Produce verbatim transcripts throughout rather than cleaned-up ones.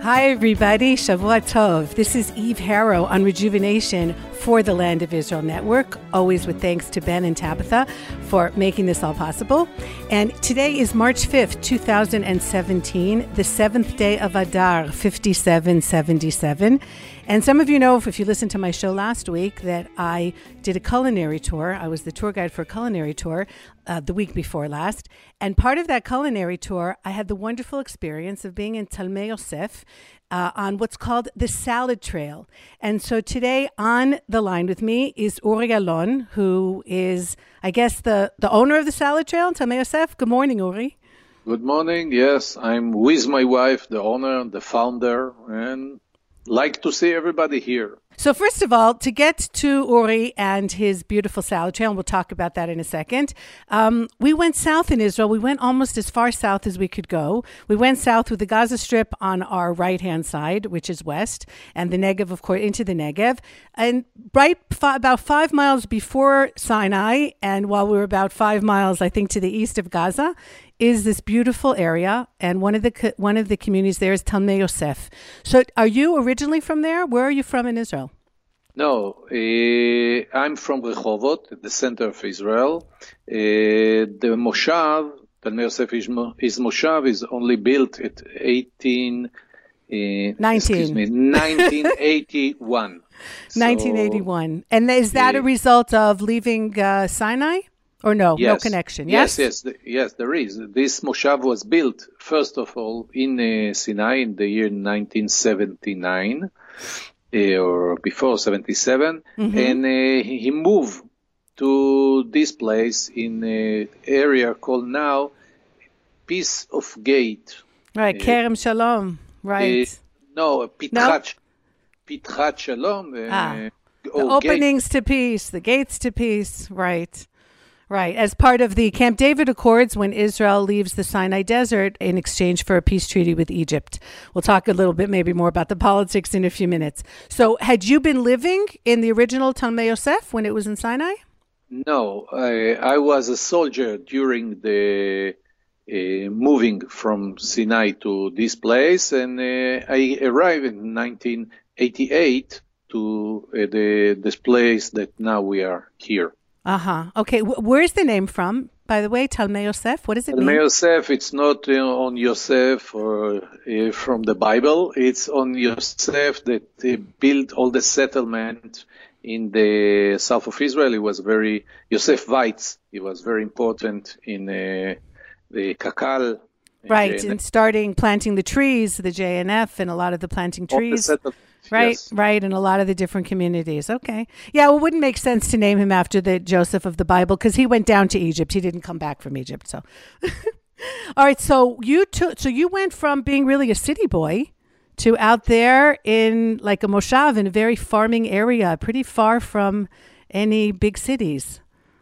Hi, everybody. Shavua Tov. This is Eve Harrow on Rejuvenation for the Land of Israel Network, always with thanks to Ben and Tabitha for making this all possible. And today is March fifth, two thousand seventeen, the seventh day of Adar, fifty-seven seventy-seven. And some of you know, if you listened to my show last week, that I did a culinary tour. I was the tour guide for a culinary tour uh, the week before last. And part of that culinary tour, I had the wonderful experience of being in Talmei Yosef uh, on what's called the Salad Trail. And so today on the line with me is Uri Alon, who is, I guess, the, the owner of the Salad Trail in Talmei Yosef. Good morning, Uri. Good morning. Yes, I'm with my wife, the owner, the founder, and like to see everybody here. So first of all, to get to Uri and his beautiful salad trail, and we'll talk about that in a second, um, we went south in Israel. We went almost as far south as we could go. We went south with the Gaza Strip on our right-hand side, which is west, and the Negev, of course, into the Negev. And right f- about five miles before Sinai, and while we were about five miles, I think, to the east of Gaza, is this beautiful area, and one of the co- one of the communities there is Talmei Yosef. So are you originally from there? Where are you from in Israel? No, uh, I'm from Rehovot, the center of Israel. Uh, the Moshav, Talmei Yosef is, is Moshav, is only built at eighteen, uh, nineteen. Me, nineteen eighty-one. nineteen eighty-one. So, and is that uh, a result of leaving uh, Sinai? Or no, yes. no connection, yes? Yes, yes, yes, there is. This Moshav was built, first of all, in uh, Sinai in the year nineteen seventy-nine, uh, or before seventy-seven, mm-hmm. and uh, he moved to this place in an area called now Peace of Gate. Right, uh, Kerem Shalom, right. Uh, no, Pitchat, no? Pitchat Shalom. Uh, ah, the openings gate. to peace, the gates to peace, right. Right, as part of the Camp David Accords when Israel leaves the Sinai Desert in exchange for a peace treaty with Egypt. We'll talk a little bit maybe more about the politics in a few minutes. So had you been living in the original Talmei Yosef when it was in Sinai? No, I, I was a soldier during the uh, moving from Sinai to this place, and uh, I arrived in nineteen eighty-eight to uh, the this place that now we are here. Uh-huh. Okay. W- where's the name from, by the way, Talmei Yosef? What does it Talmei mean? Talmei Yosef, it's not uh, on Yosef or uh, from the Bible. It's on Yosef that uh, built all the settlement in the south of Israel. It was very, Yosef Weitz, he was very important in uh, the Kakal. Right, and starting planting the trees, the J N F, and a lot of the planting trees. The Right, yes. right, in a lot of the different communities. Okay. Yeah, well, it wouldn't make sense to name him after the Joseph of the Bible because he went down to Egypt. He didn't come back from Egypt. So, all right. So you took, so you went from being really a city boy to out there in like a moshav in a very farming area, pretty far from any big cities.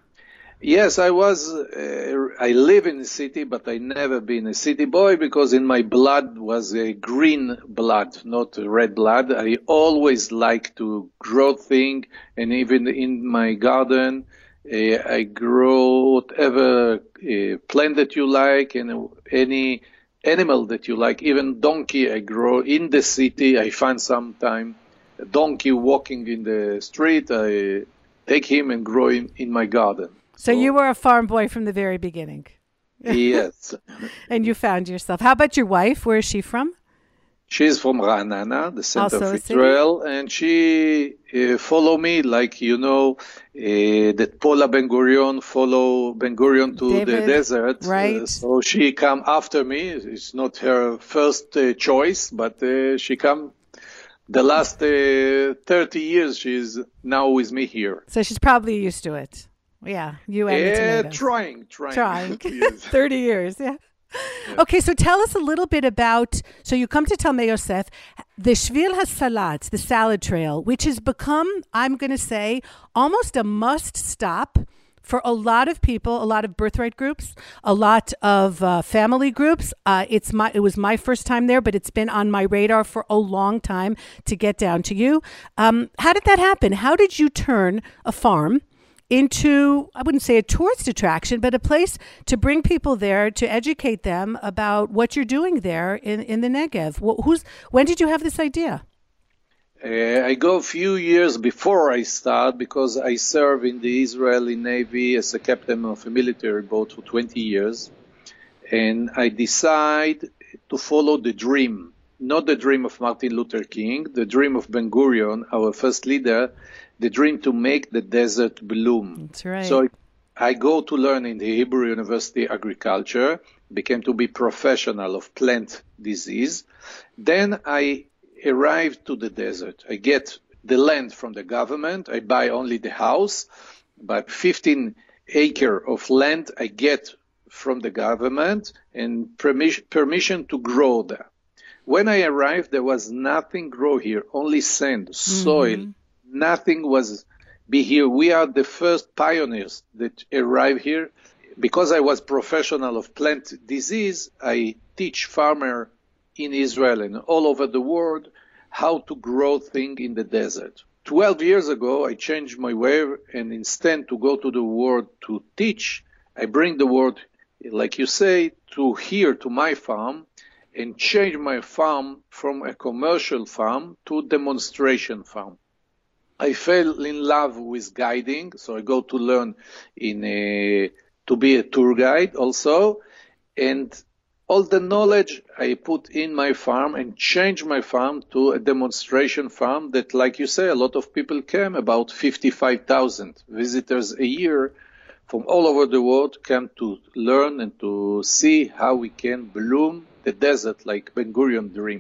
Yes, I was, uh, I live in the city, but I never been a city boy because in my blood was a green blood, not a red blood. I always like to grow things, and even in my garden, uh, I grow whatever uh, plant that you like and any animal that you like. Even donkey I grow in the city. I find sometime a donkey walking in the street. I take him and grow him in my garden. So you were a farm boy from the very beginning. Yes. And you found yourself. How about your wife? Where is she from? She's from Ra'anana, the center also of Israel, city? And she uh, follow me like, you know, uh, that Paula Ben Gurion follow Ben Gurion to David, the desert. Right. Uh, so she come after me. It's not her first uh, choice, but uh, she come the last uh, thirty years. She's now with me here. So she's probably used to it. Yeah, you and yeah, the tomatoes. trying, trying. Trying. Yes. thirty years, yeah. yeah. Okay, so tell us a little bit about, so you come to Talmei Yosef, the Shvil HaSalat, the salad trail, which has become, I'm going to say, almost a must stop for a lot of people, a lot of birthright groups, a lot of uh, family groups. Uh, it's my, it was my first time there, but it's been on my radar for a long time to get down to you. Um, how did that happen? How did you turn a farm into, I wouldn't say a tourist attraction, but a place to bring people there to educate them about what you're doing there in, in the Negev. Who's, when did you have this idea? Uh, I go a few years before I start because I serve in the Israeli Navy as a captain of a military boat for twenty years. And I decide to follow the dream, not the dream of Martin Luther King, the dream of Ben Gurion, our first leader, the dream to make the desert bloom. That's right. So I go to learn in the Hebrew University agriculture, became to be professional of plant disease. Then I arrive to the desert. I get the land from the government. I buy only the house, but fifteen acre of land I get from the government and permission, permission to grow there. When I arrived, there was nothing grow here, only sand, soil. Mm-hmm. Nothing was be here. We are the first pioneers that arrive here. Because I was professional of plant disease, I teach farmer in Israel and all over the world how to grow things in the desert. Twelve years ago, I changed my way, and instead to go to the world to teach, I bring the word, like you say, to here, to my farm, and change my farm from a commercial farm to a demonstration farm. I fell in love with guiding, so I go to learn in a, to be a tour guide also, and all the knowledge I put in my farm and change my farm to a demonstration farm that, like you say, a lot of people came, about fifty-five thousand visitors a year from all over the world come to learn and to see how we can bloom the desert like Ben Gurion dream.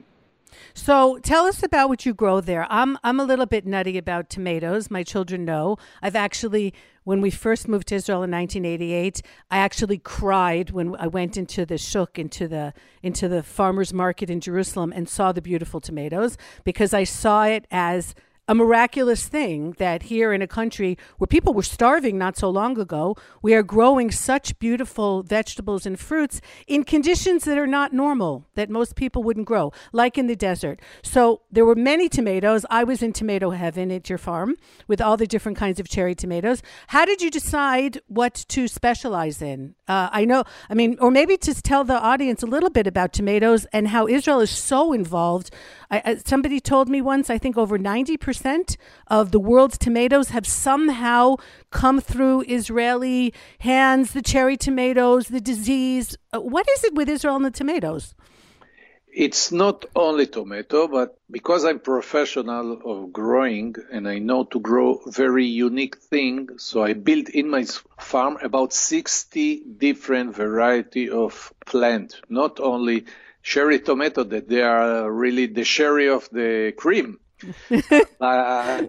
So tell us about what you grow there. I'm I'm a little bit nutty about tomatoes. My children know. I've actually, when we first moved to Israel in nineteen eighty-eight, I actually cried when I went into the shuk, into the into the farmers market in Jerusalem, and saw the beautiful tomatoes, because I saw it as a miraculous thing that here in a country where people were starving not so long ago, we are growing such beautiful vegetables and fruits in conditions that are not normal, that most people wouldn't grow, like in the desert. So there were many tomatoes. I was in tomato heaven at your farm with all the different kinds of cherry tomatoes. How did you decide what to specialize in? Uh, I know, I mean, or maybe just tell the audience a little bit about tomatoes and how Israel is so involved. I, I, somebody told me once, I think over ninety percent of the world's tomatoes have somehow come through Israeli hands, the cherry tomatoes, the disease. Uh, what is it with Israel and the tomatoes? It's not only tomato, but because I'm professional of growing and I know to grow very unique thing, so I built in my farm about sixty different variety of plant, not only cherry tomato, that they are really the cherry of the cream. But uh,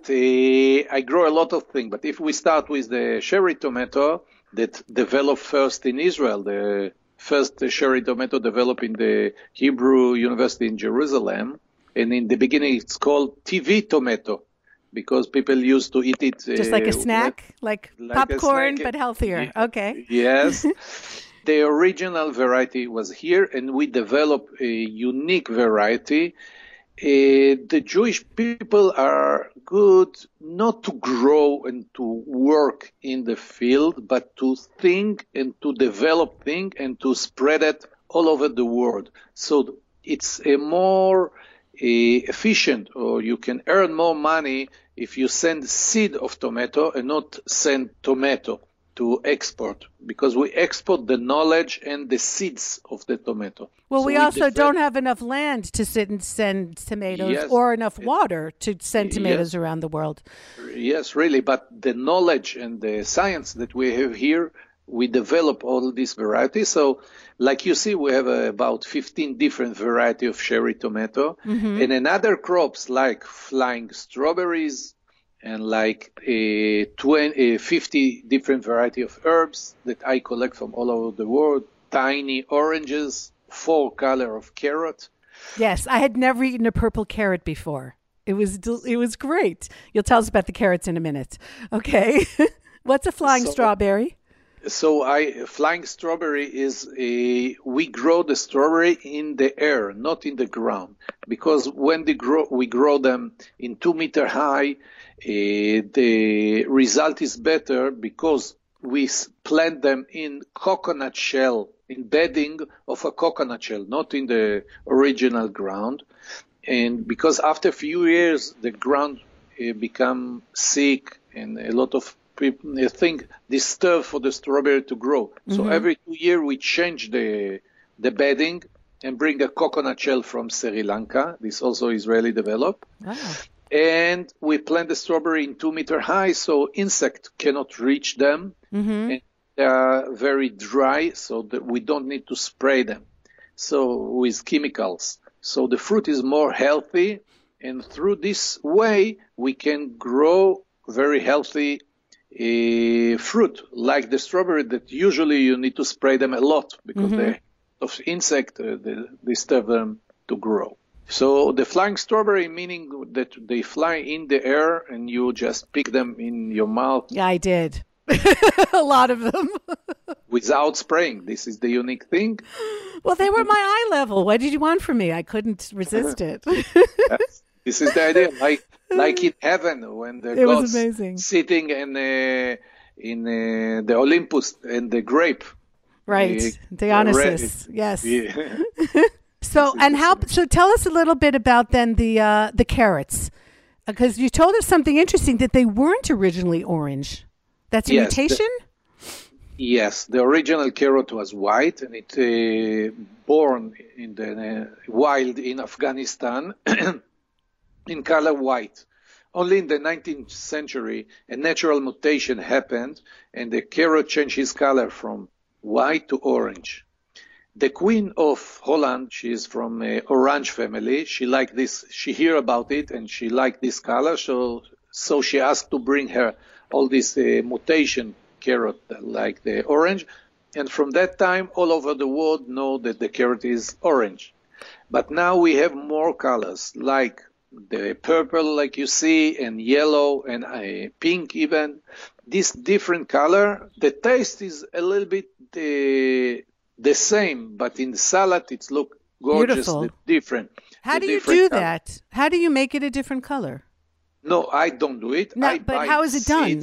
I grow a lot of things. But if we start with the cherry tomato that developed first in Israel, the first cherry tomato developed in the Hebrew University in Jerusalem, and in the beginning it's called T V tomato because people used to eat it. Just uh, like a snack, like, like popcorn, but healthier. Yeah. Okay. Yes. The original variety was here, and we developed a unique variety. Uh, the Jewish people are good not to grow and to work in the field, but to think and to develop things and to spread it all over the world. So it's a more uh, efficient, or you can earn more money if you send seed of tomato and not send tomato to export, because we export the knowledge and the seeds of the tomato. Well, so we, we also defend- don't have enough land to sit and send tomatoes, yes. or enough water to send tomatoes yes. around the world. Yes, really. But the knowledge and the science that we have here, we develop all these varieties. So like you see, we have uh, about fifteen different variety of cherry tomato. Mm-hmm. And another crops like flying strawberries, and like a twenty, a fifty different variety of herbs that I collect from all over the world, tiny oranges, four color of carrot. Yes, I had never eaten a purple carrot before. It was it was great. You'll tell us about the carrots in a minute. Okay. What's a flying so, strawberry? So I flying strawberry is a, we grow the strawberry in the air, not in the ground, because when they grow, we grow them in two meter high, uh, the result is better because we plant them in coconut shell, in bedding of a coconut shell, not in the original ground. And because after a few years, the ground uh, become sick and a lot of people I think disturb for the strawberry to grow. Mm-hmm. So every two years we change the the bedding and bring a coconut shell from Sri Lanka. This also Israeli developed. Wow. And we plant the strawberry in two meter high, so insect cannot reach them. Mm-hmm. And they are very dry, so that we don't need to spray them. So with chemicals. So the fruit is more healthy, and through this way we can grow very healthy uh, fruit, like the strawberry that usually you need to spray them a lot because mm-hmm. they of insect uh, they disturb them to grow. So the flying strawberry, meaning that they fly in the air and you just pick them in your mouth. Yeah, I did. A lot of them. Without spraying. This is the unique thing. Well, they were my eye level. What did you want from me? I couldn't resist it. This is the idea. Like like in heaven when the it gods was amazing. Sitting in, uh, in uh, the Olympus and the grape. Right. Uh, Dionysus. Yes. Yeah. So, and how, so tell us a little bit about then the, uh, the carrots, because you told us something interesting that they weren't originally orange. That's a yes, mutation? The, yes. The original carrot was white and it uh, born in the uh, wild in Afghanistan in color white. Only in the nineteenth century, a natural mutation happened and the carrot changed his color from white to orange. The Queen of Holland, she is from uh, orange family. She liked this, she hear about it and she liked this color. So, so she asked to bring her all this uh, mutation carrot like the orange. And from that time, all over the world know that the carrot is orange. But now we have more colors like the purple, like you see, and yellow and uh, pink even. This different color, the taste is a little bit uh, the same, but in the salad it's look gorgeous, Beautiful. different. How the do you different do color. that? How do you make it a different color? No, I don't do it. No, I but buy how is it done?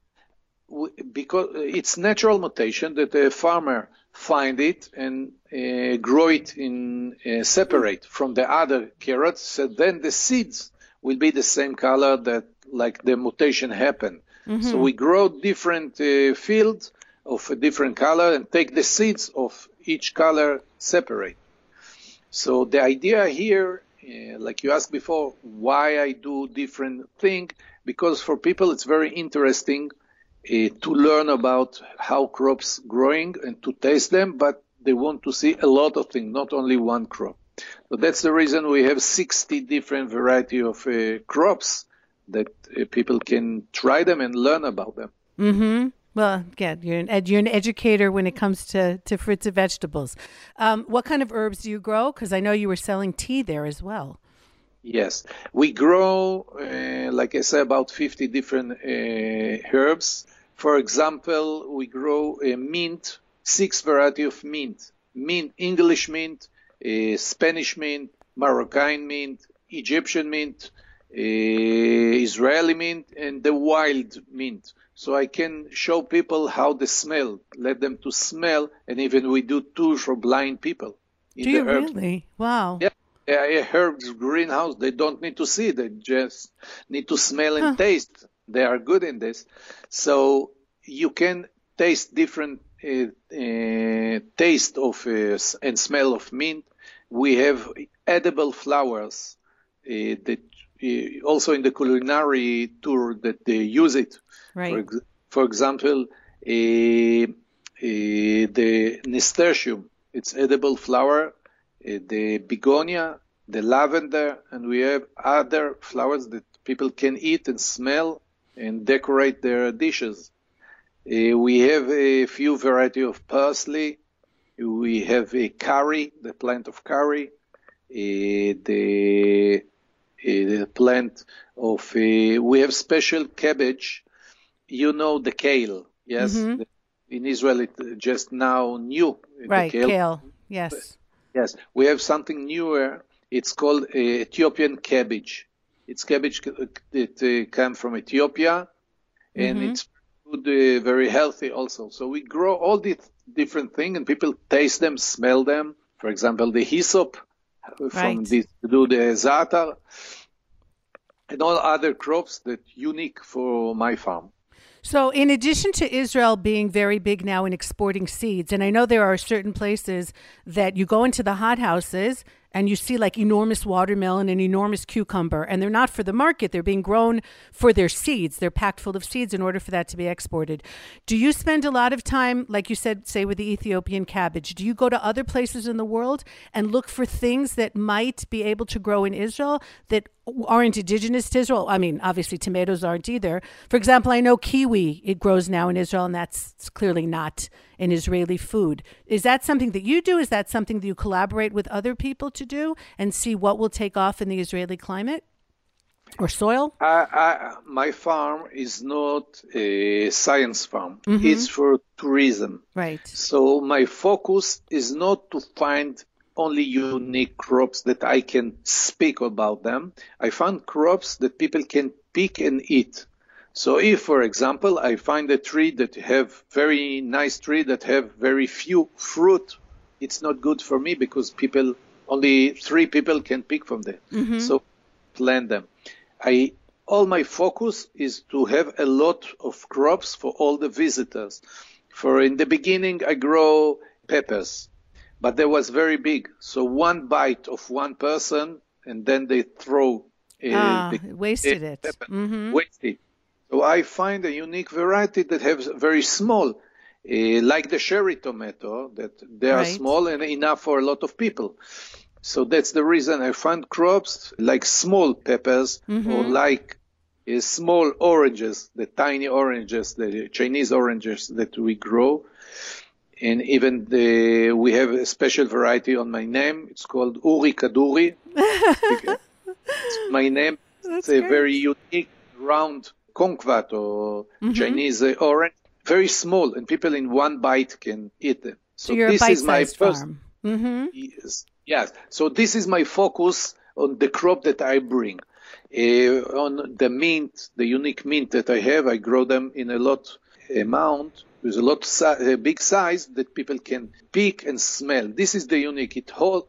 Because it's natural mutation that a farmer find it and uh, grow it in uh, separate from the other carrots. So then the seeds will be the same color that like the mutation happened. Mm-hmm. So we grow different uh, fields of a different color and take the seeds of each color separate. So the idea here, uh, like you asked before, why I do different thing, because for people it's very interesting uh, to learn about how crops growing and to taste them, but they want to see a lot of things, not only one crop. So that's the reason we have sixty different variety of uh, crops that uh, people can try them and learn about them. Mm-hmm. Well, again, you're an, ed- you're an educator when it comes to, to fruits and vegetables. Um, what kind of herbs do you grow? Because I know you were selling tea there as well. Yes. We grow, uh, like I said, about fifty different uh, herbs. For example, we grow a mint, six variety of mint. Mint, English mint, uh, Spanish mint, Moroccan mint, Egyptian mint, uh, Israeli mint, and the wild mint. So I can show people how they smell, let them to smell, and even we do tours for blind people. Do you really? Wow. Yeah, yeah, herbs greenhouse, they don't need to see, they just need to smell and huh. taste. They are good in this. So you can taste different uh, uh, taste of uh, and smell of mint. We have edible flowers uh, that uh, also in the culinary tour that they use it. Right. For, ex- for example, uh, uh, the nasturtium, it's edible flower, uh, the begonia, the lavender, and we have other flowers that people can eat and smell and decorate their dishes. Uh, we have a few variety of parsley. We have a curry, the plant of curry, uh, the, uh, the plant of, uh, we have special cabbage. You know the kale, yes? Mm-hmm. In Israel, it just now new. Right, kale. kale. Yes. Yes, we have something newer. It's called uh, Ethiopian cabbage. It's cabbage that uh, comes from Ethiopia, and mm-hmm. it's good, uh, very healthy also. So we grow all these different things, and people taste them, smell them. For example, the hyssop from right. this to do the za'atar, and all other crops that unique for my farm. So in addition to Israel being very big now in exporting seeds, and I know there are certain places that you go into the hothouses and you see like enormous watermelon and enormous cucumber, and they're not for the market. They're being grown for their seeds. They're packed full of seeds in order for that to be exported. Do you spend a lot of time, like you said, say with the Ethiopian cabbage, do you go to other places in the world and look for things that might be able to grow in Israel that aren't indigenous to Israel? I mean, obviously tomatoes aren't either. For example, I know kiwi, it grows now in Israel, and that's clearly not an Israeli food. Is that something that you do? Is that something that you collaborate with other people to do and see what will take off in the Israeli climate or soil? I, I, my farm is not a science farm. Mm-hmm. It's for tourism. Right. So my focus is not to find only unique crops that I can speak about them. I find crops that people can pick and eat. So if, for example, I find a tree that have very nice tree that have very few fruit, it's not good for me because people, only three people can pick from them. Mm-hmm. So plant them. I, all my focus is to have a lot of crops for all the visitors. For in the beginning, I grow peppers, but they was very big. So one bite of one person, and then they throw. Uh, ah, the, wasted uh, it. Pepper, mm-hmm. Wasted. So I find a unique variety that has very small, uh, like the cherry tomato, that they are right. small and enough for a lot of people. So that's the reason I find crops like small peppers mm-hmm. or like uh, small oranges, the tiny oranges, the Chinese oranges that we grow. And even the, we have a special variety on my name. It's called Uri Kaduri. It's my name. That's it's a great. very unique round kumquat or mm-hmm. Chinese uh, orange, very small, and people in one bite can eat them. So, so you're this a is my bite-sized first, farm. Mm-hmm. Yes, yes. So this is my focus on the crop that I bring. Uh, on the mint, the unique mint that I have, I grow them in a lot amount, with a lot si- a big size that people can pick and smell. This is the unique. It whole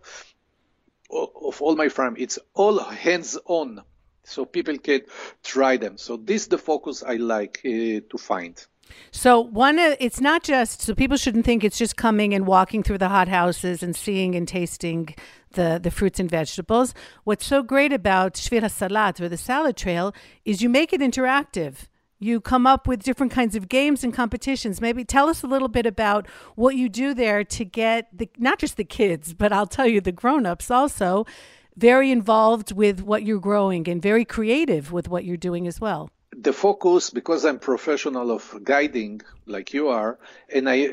of all my farm. It's all hands-on. So people can try them. So this is the focus I like uh, to find. So one, uh, it's not just, so people shouldn't think it's just coming and walking through the hothouses and seeing and tasting the, the fruits and vegetables. What's so great about Shvir HaSalat, or the salad trail, is you make it interactive. You come up with different kinds of games and competitions. Maybe tell us a little bit about what you do there to get the, not just the kids, but I'll tell you the grown-ups also, very involved with what you're growing and very creative with what you're doing as well. The focus, because I'm professional of guiding like you are, and I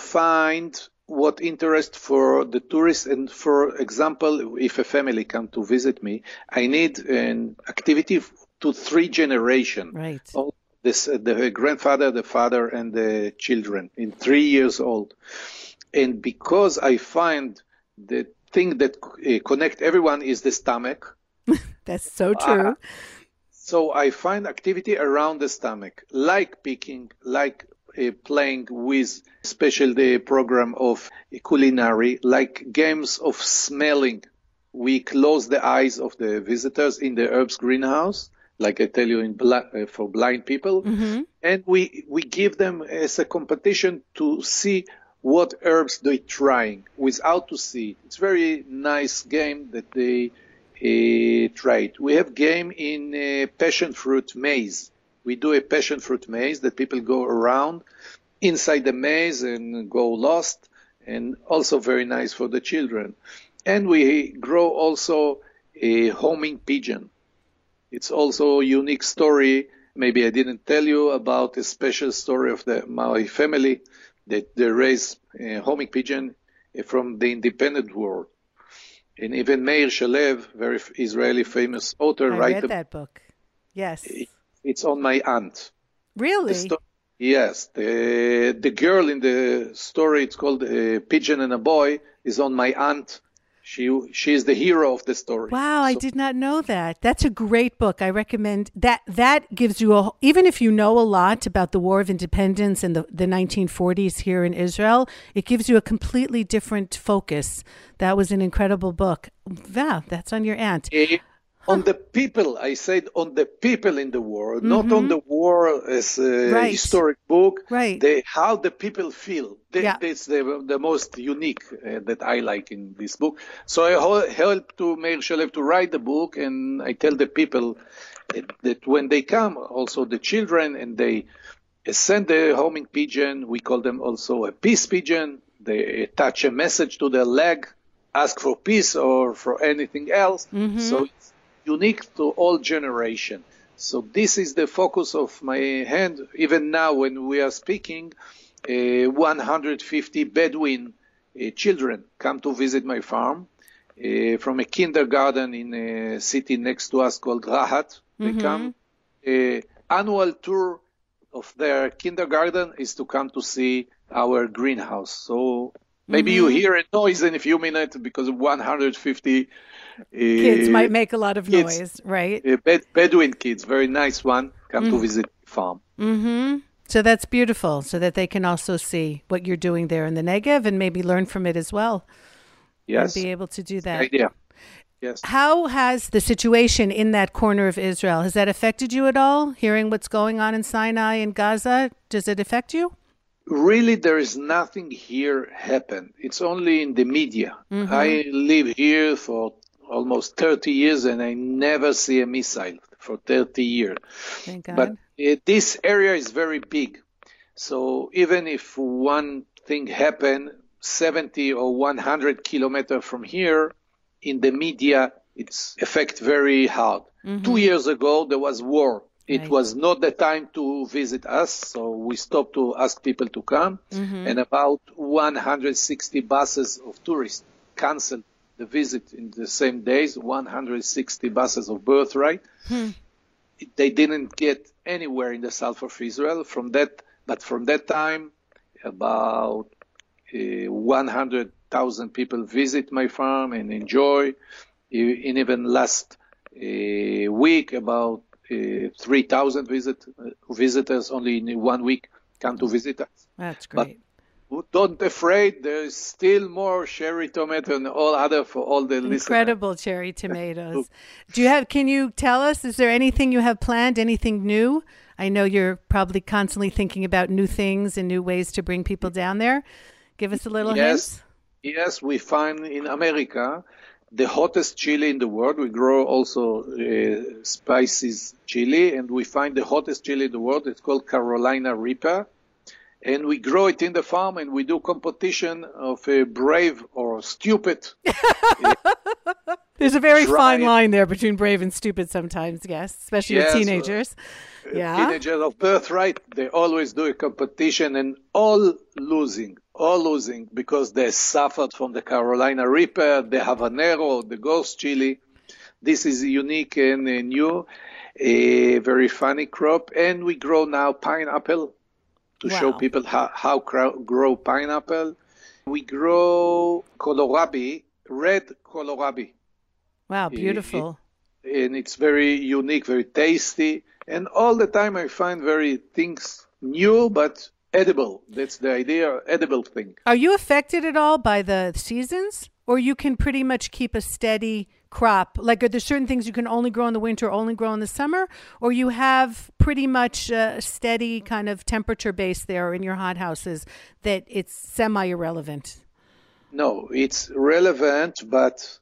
find what interest for the tourists. And for example, if a family come to visit me, I need an activity to three generations. Right. All this, the grandfather, the father, and the children in three years old. And because I find the thing that uh, connect everyone is the stomach. That's so true. Uh, so I find activity around the stomach, like picking, like uh, playing with special day program of culinary, like games of smelling. We close the eyes of the visitors in the herbs greenhouse, like I tell you in bl- uh, for blind people, mm-hmm. and we we give them as a competition to see what herbs they're trying without to see it. It's very nice game that they uh, tried. We have game in uh, passion fruit maze. We do a passion fruit maze that people go around inside the maze and go lost, and also very nice for the children. And we grow also a homing pigeon. It's also a unique story. Maybe I didn't tell you about a special story of the my family that they raise a homing pigeon from the independent world. And even Meir Shalev, very Israeli famous author, I write read a, that book. Yes. It's on my aunt. Really? Sto- Yes, the the girl in the story, it's called uh, Pigeon and a Boy, is on my aunt. She she is the hero of the story. Wow, I So, did not know that. That's a great book. I recommend that. That gives you a, even if you know a lot about the War of Independence and the, the nineteen forties here in Israel, it gives you a completely different focus. That was an incredible book. Wow, that's on your aunt. eh, on the people, I said on the people in the war, not on the war as a Right. historic book. Right. The how the people feel. That, Yeah. That's the the most unique uh, that I like in this book. So I ho- help to Meir Shalev to write the book, and I tell the people that, that when they come, also the children, and they send the homing pigeon. We call them also a peace pigeon. They attach a message to their leg, ask for peace or for anything else. So it's unique to all generation. So this is the focus of my hand. Even now, when we are speaking, uh, one hundred fifty Bedouin uh, children come to visit my farm uh, from a kindergarten in a city next to us called Rahat. They come. Uh, annual tour of their kindergarten is to come to see our greenhouse. So maybe you hear a noise in a few minutes because of one hundred fifty uh, Kids might make a lot of kids. noise, right? uh, Bed- Bedouin kids, very nice one, come to visit the farm. Mm-hmm. So that's beautiful, so that they can also see what you're doing there in the Negev and maybe learn from it as well. Yes, And be able to do that. idea. Yes. How has the situation in that corner of Israel, has that affected you at all? Hearing what's going on in Sinai and Gaza, does it affect you? Really, there is nothing here happen. It's only in the media. I live here for almost thirty years and I never see a missile for thirty years. Thank God. But uh, this area is very big. So even if one thing happened seventy or one hundred kilometers from here, in the media, it's affect very hard. Two years ago, there was war. It Right. was not the time to visit us, so we stopped to ask people to come. And about one hundred sixty buses of tourists canceled the visit in the same days, one hundred sixty buses of birthright. They didn't get anywhere in the south of Israel from that, but from that time, about uh, one hundred thousand people visit my farm and enjoy. In even last uh, week, about uh, three thousand visit, uh, visitors only in one week come to visit us. That's But great. don't afraid, there's still more cherry tomato and all other for all the listeners. Incredible cherry tomatoes. Do you have, can you tell us, is there anything you have planned, anything new? I know you're probably constantly thinking about new things and new ways to bring people down there. Give us a little Yes, hint. yes, we find in America the hottest chili in the world. We grow also uh, spices chili, and we find the hottest chili in the world. It's called Carolina Reaper. And we grow it in the farm, and we do competition of a brave or stupid. There's a very Try fine it. line there between brave and stupid sometimes, yes, especially Yes, with teenagers. Yeah. Teenagers of birthright, they always do a competition, and all losing, all losing, because they suffered from the Carolina Reaper, the habanero, the ghost chili. This is unique and uh, new, a very funny crop. And we grow now pineapple to show Wow. people how, how grow, grow pineapple. We grow kohlrabi, red kohlrabi. Wow, beautiful. And it's very unique, very tasty. And all the time I find very things new, but edible. That's the idea, edible thing. Are you affected at all by the seasons? Or you can pretty much keep a steady crop? Like, are there certain things you can only grow in the winter, only grow in the summer? Or you have pretty much a steady kind of temperature base there in your hothouses that it's semi-irrelevant? No, it's relevant, but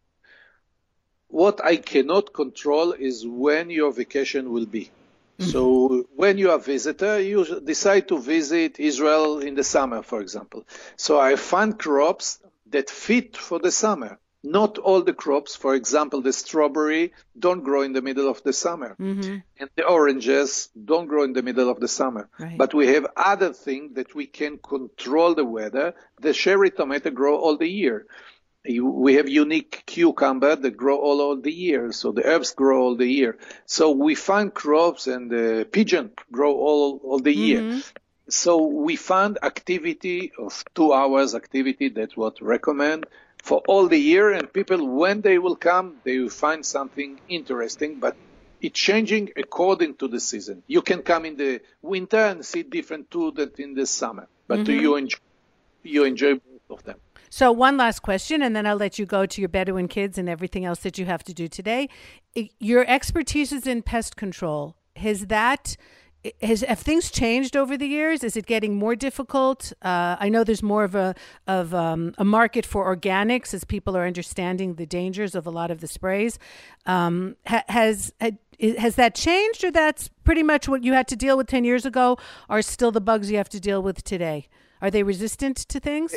what I cannot control is when your vacation will be. So when you are a visitor, you decide to visit Israel in the summer, for example. So I find crops that fit for the summer. Not all the crops, for example, the strawberry don't grow in the middle of the summer. Mm-hmm. And the oranges don't grow in the middle of the summer. Right. But we have other things that we can control the weather. The cherry tomato grow all the year. You- We have unique cucumber that grow all, all the year. So the herbs grow all the year. So we find crops, and the pigeon grow all, all the year. So we found activity of two hours activity that what recommend for all the year, and people, when they will come, they will find something interesting, but it's changing according to the season. You can come in the winter and see different tour than in the summer, but mm-hmm. you enjoy, you enjoy both of them. So one last question, and then I'll let you go to your Bedouin kids and everything else that you have to do today. Your expertise is in pest control. Has that... Has, have things changed over the years? Is it getting more difficult? Uh, I know there's more of a of um, a market for organics as people are understanding the dangers of a lot of the sprays. Um, ha, has has that changed, or that's pretty much what you had to deal with ten years ago? Are still the bugs you have to deal with today? Are they resistant to things?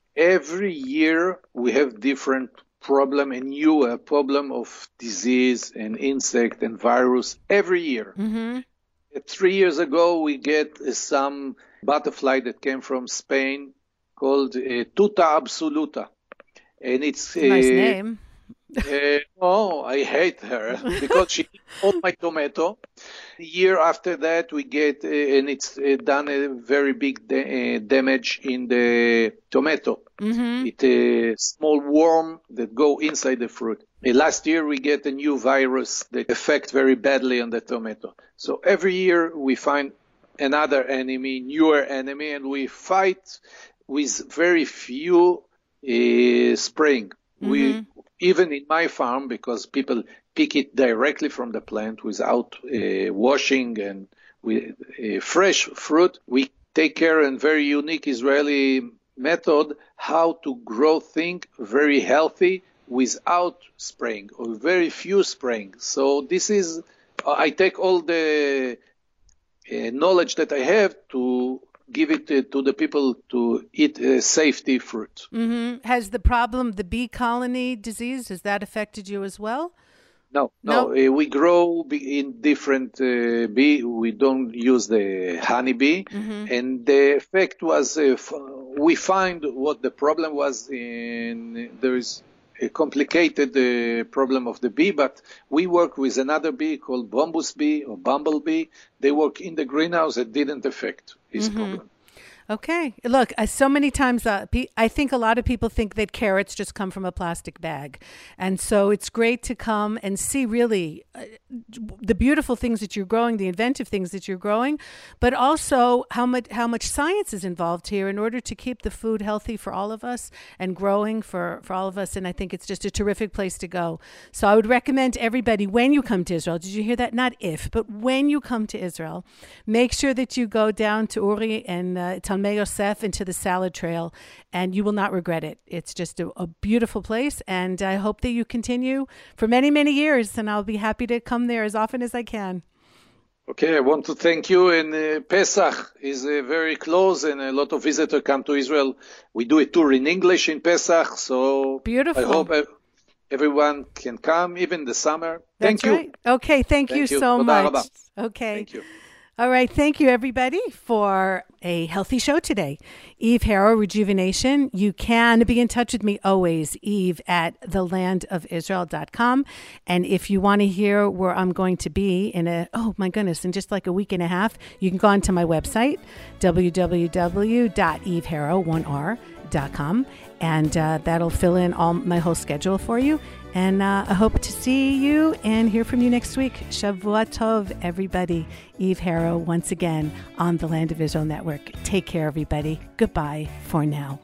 Every year we have different problem, a new uh, problem of disease and insect and virus every year. Mm-hmm. Three years ago, we get uh, some butterfly that came from Spain called uh, Tuta absoluta. And it's a nice uh, name. uh, oh, I hate her because she eats all my tomato. A year after that, we get, uh, and it's uh, done a very big da- uh, damage in the tomato. Mm-hmm. It's a small worm that go inside the fruit. Uh, last year, we get a new virus that affect very badly on the tomato. So every year, we find another enemy, newer enemy, and we fight with very few uh, spraying. Mm-hmm. We even in my farm, because people pick it directly from the plant without uh, washing and with uh, fresh fruit, we take care in very unique Israeli method how to grow things very healthy without spraying or very few spraying. So this is, I take all the uh, knowledge that I have to give it uh, to the people to eat uh, safety fruit. Mm-hmm. Has the problem, the bee colony disease, has that affected you as well? No, no. no. Uh, we grow in different uh, bee. We don't use the honeybee. Mm-hmm. And the effect was, uh, f- we find what the problem was in, there is a complicated uh, problem of the bee, but we work with another bee called bombus bee or bumblebee. They work in the greenhouse. It didn't affect his mm-hmm. problem. Okay. Look, uh, so many times uh, pe- I think a lot of people think that carrots just come from a plastic bag. And so it's great to come and see really uh, the beautiful things that you're growing, the inventive things that you're growing, but also how much how much science is involved here in order to keep the food healthy for all of us and growing for, for all of us. And I think it's just a terrific place to go. So I would recommend everybody, when you come to Israel, did you hear that? Not if, but when you come to Israel, make sure that you go down to Uri and uh, Talmei Yosef into the Salad Trail, and you will not regret it. It's just a, a beautiful place, and I hope that you continue for many, many years, and I'll be happy to come there as often as I can. Okay, I want to thank you. And uh, Pesach is uh, very close, and a lot of visitors come to Israel. We do a tour in English in Pesach, so beautiful. I hope uh, everyone can come, even the summer. That's thank right. you. Okay, thank, thank you, you so much. Okay. Thank you. All right. Thank you, everybody, for a healthy show today. Eve Harow, Rejuvenation. You can be in touch with me always, Eve at the land of israel dot com. And if you want to hear where I'm going to be in a, oh my goodness, in just like a week and a half, you can go onto my website, w w w dot eve harow one r dot com. And uh, that'll fill in all my whole schedule for you. And uh, I hope to see you and hear from you next week. Shavua Tov, everybody. Eve Harow once again on the Land of Israel Network. Take care, everybody. Goodbye for now.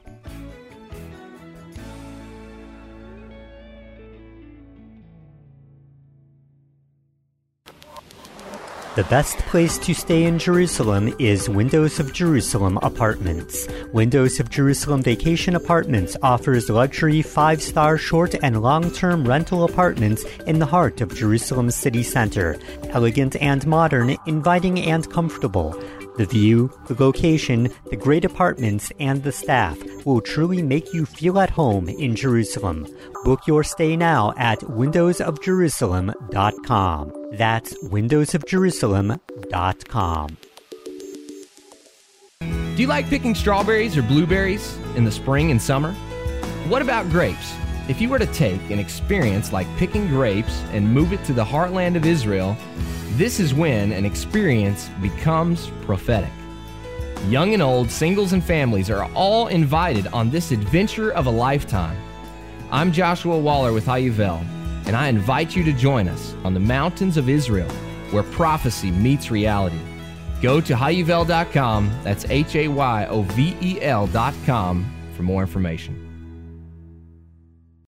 The best place to stay in Jerusalem is Windows of Jerusalem Apartments. Windows of Jerusalem Vacation Apartments offers luxury five-star short and long-term rental apartments in the heart of Jerusalem's city center. Elegant and modern, inviting and comfortable. The view, the location, the great apartments, and the staff will truly make you feel at home in Jerusalem. Book your stay now at windows of jerusalem dot com. That's windows of jerusalem dot com. Do you like picking strawberries or blueberries in the spring and summer? What about grapes? If you were to take an experience like picking grapes and move it to the heartland of Israel, this is when an experience becomes prophetic. Young and old, singles and families are all invited on this adventure of a lifetime. I'm Joshua Waller with Hayuvel, and I invite you to join us on the mountains of Israel, where prophecy meets reality. Go to hayuvel dot com, that's H A Y O V E L dot com, for more information.